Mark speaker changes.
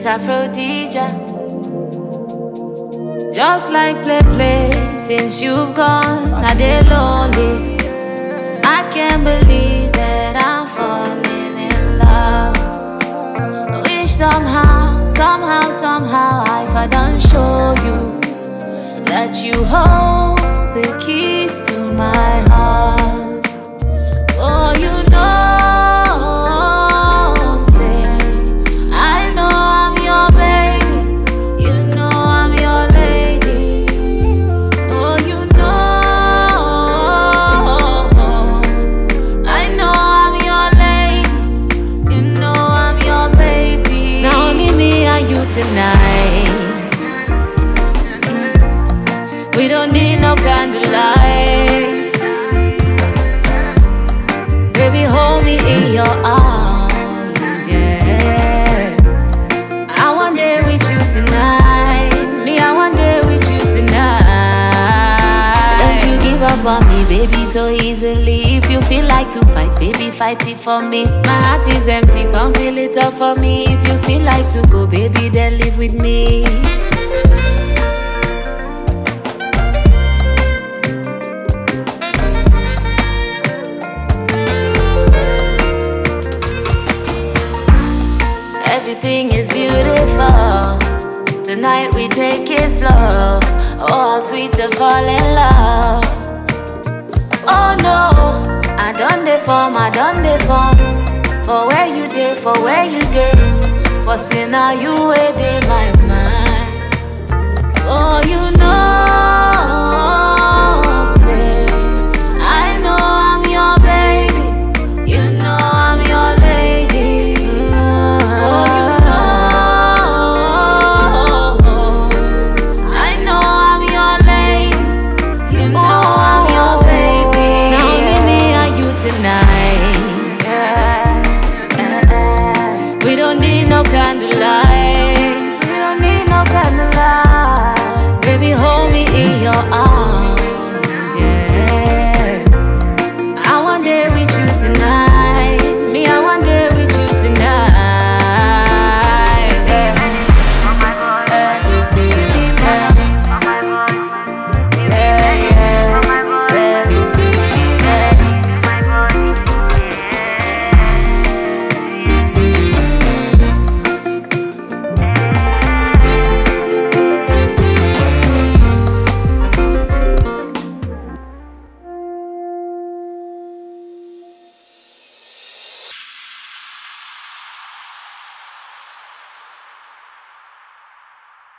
Speaker 1: Aphrodisia. Just like play, since you've gone, I dey lonely. I can't believe that I'm falling in love. Wish somehow, if I don't show you that you hold the keys to my heart. Oh, you know, say, I know I'm your baby. You know I'm your lady. Oh, you know, I know I'm your lady. You know I'm your baby. Now only me and you tonight. We don't need no candlelight. Baby, hold me in your arms, yeah. I want day with you tonight. Me, I want day with you tonight. Don't you give up on me, baby, so easily. If you feel like to fight, baby, fight it for me. My heart is empty, come fill it up for me. If you feel like to go, baby, then live with me. Everything is beautiful. Tonight we take it slow. Oh, how sweet to fall in love. Oh no, I done the form. For where you did, For seeing how you wait in my mind. Oh, you